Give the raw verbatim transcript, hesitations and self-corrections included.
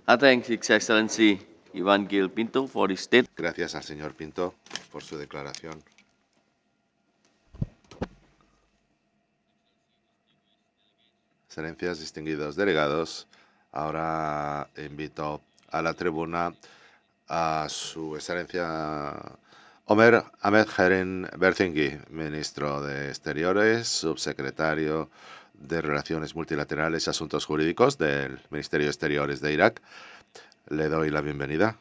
I thank His Excellency Ivan Gil Pinto for his state. Gracias al señor Pinto por su declaración. Excelencias, distinguidos delegados, ahora invito a la tribuna a su excelencia Omer Ahmed Heren Berzingi, ministro de Exteriores, subsecretario de Relaciones Multilaterales y Asuntos Jurídicos del Ministerio de Exteriores de Irak. Le doy la bienvenida.